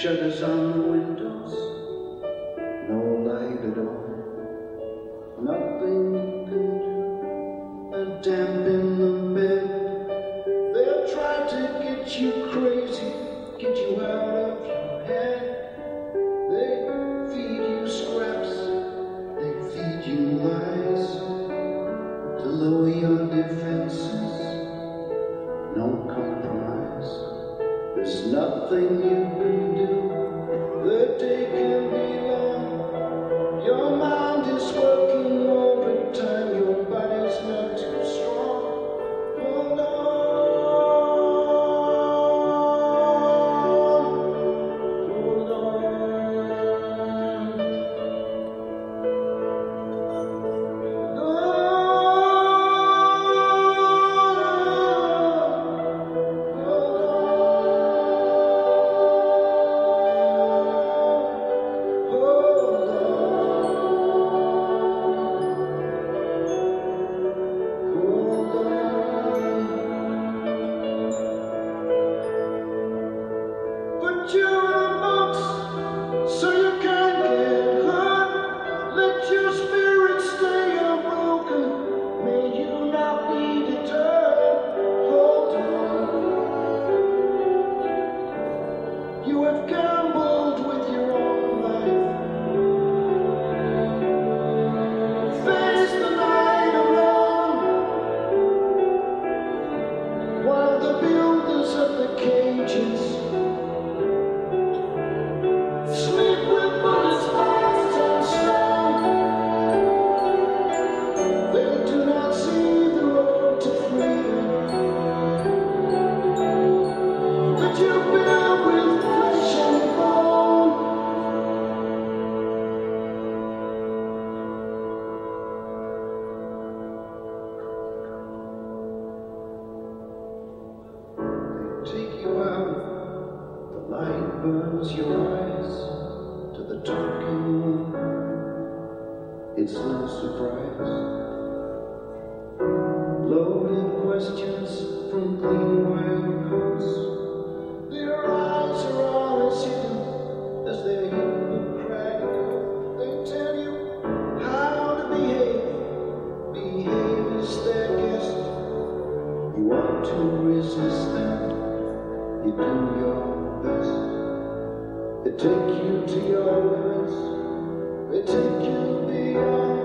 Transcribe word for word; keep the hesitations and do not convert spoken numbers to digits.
shutters on the windows, no light at all, nothing you can do, a damp in the bed. They'll try to get you crazy, get you out of your head. They feed you scraps, they feed you lies, to lower your defenses, no compromise. There's nothing you can do, the day can be long. Your mind is working overtime, your body's not too strong. Hold on. Burns your eyes to the talking moon. It's no surprise. Loaded questions from clean white coats. Their eyes are all as hidden as their Hippocratic. They tell you how to behave. Behave is their guest. You want to resist them. You do your best. They take you to your limits, they take you beyond.